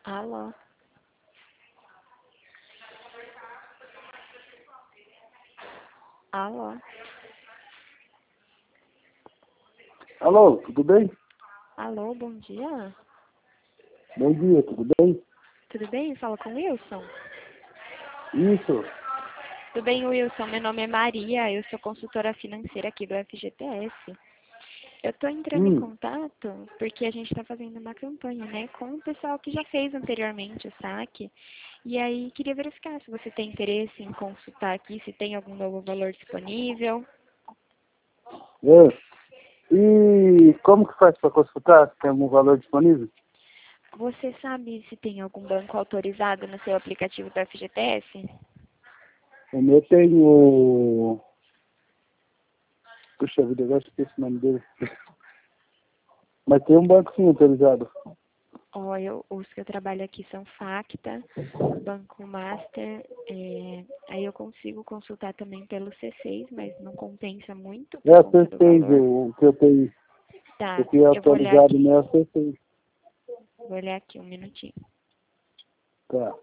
Alô? Alô? Alô, tudo bem? Alô, bom dia. Bom dia, tudo bem? Tudo bem? Fala com o Wilson. Isso, Tudo bem, Wilson? Meu nome é Maria, eu sou consultora financeira aqui do FGTS. Eu estou entrando em hum, contato porque a gente está fazendo uma campanha, né, com o pessoal que já fez anteriormente o saque. E aí, queria verificar se você tem interesse em consultar aqui, se tem algum novo valor disponível. é. E como que faz para consultar? Tem algum valor disponível? Você sabe se tem algum banco autorizado no seu aplicativo do FGTS? O meu tem o... Puxa vida, eu esqueci o nome dele. Mas tem um banco sim autorizado. Os que eu trabalho aqui são Facta, Banco Master, aí eu consigo consultar também pelo C6, mas não compensa muito É por a conta do C6, valor. o que eu tenho. O Tá, que é eu vou olhar autorizado aqui. não é a C6. Vou olhar aqui um minutinho. Tá.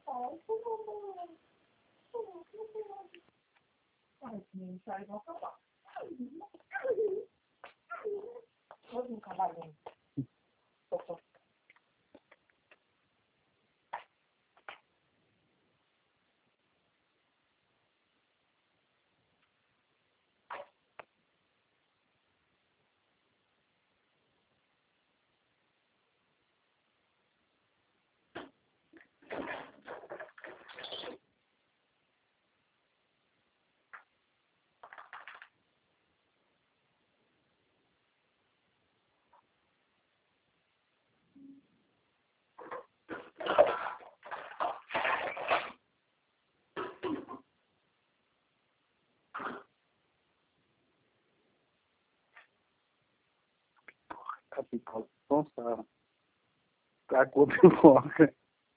Capital. Nossa, tacou pipoca.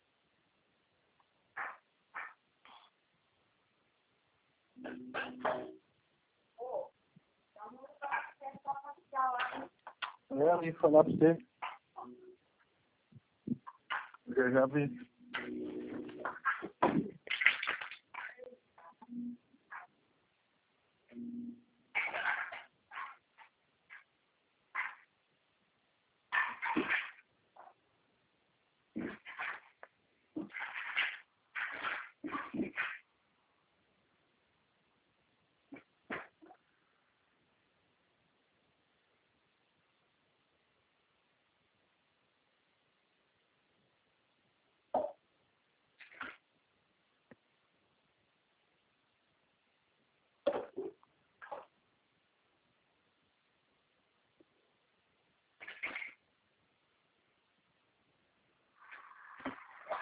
Eu ia falar pra você. Eu já vi.